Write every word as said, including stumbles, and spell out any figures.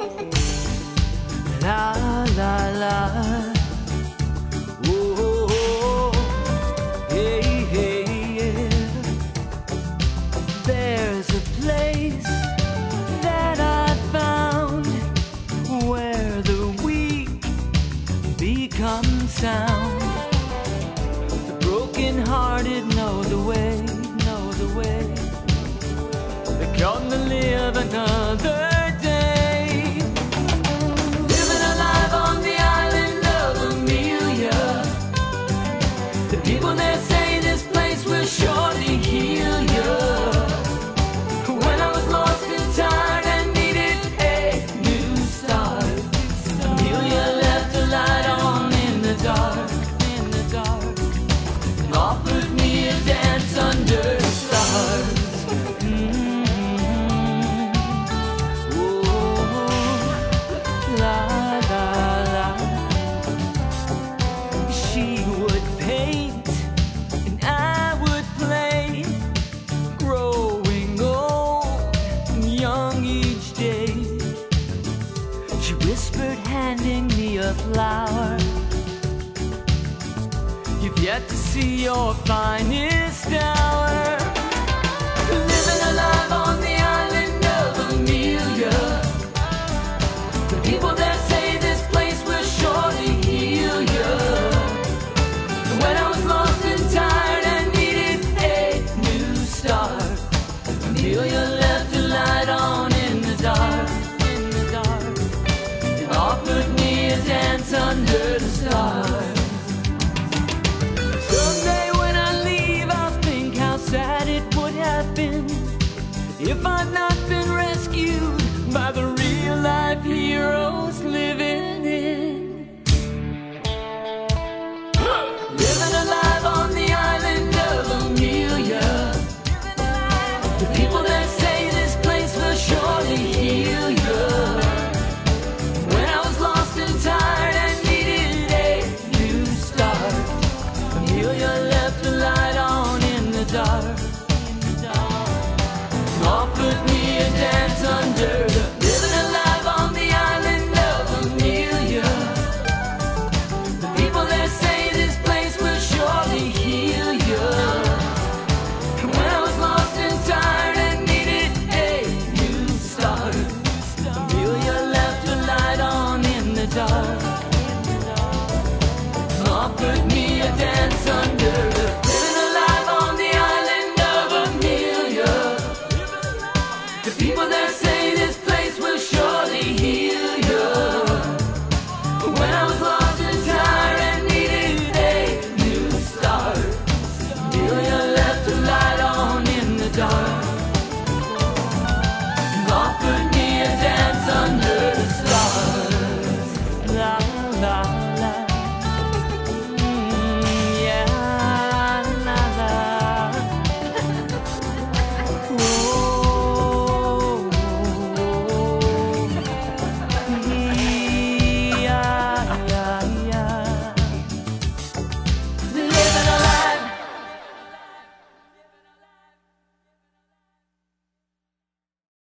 La la la. Oh, hey, hey, yeah. There's a place that I found where the weak become sound. The broken-hearted know the way, know the way. They come to live another day, living alive on the island of Amelia. The people there say this place will surely heal you. When I was lost and tired and needed a new start, Amelia left a light on in the dark, in the dark, and offered me a dance under the stars. Handing me a flower. You've yet to see your finest hour. Living alive on the island of Amelia. The people there say this place will surely heal you. And when I was lost and tired and needed a new start, Amelia left a light on in the dark, offered me a dance under the stars. Someday when I leave, I'll think how sad it would have been if I'd not been rescued by the real-life heroes living in. Living alive on the island of Amelia. The people there say this place will surely heal you. Tired and needed a new start, Amelia left a light on in the dark, offered me a dance under the. Living alive on the island of Amelia. The people there say this place will surely heal you. And when I was lost and tired and needed a new start, Amelia left a light on in the dark, offered me a dance under the. Living alive on the island of Amelia. The people there say this place will surely heal you. When I was lost and tired and needed a new start, Amelia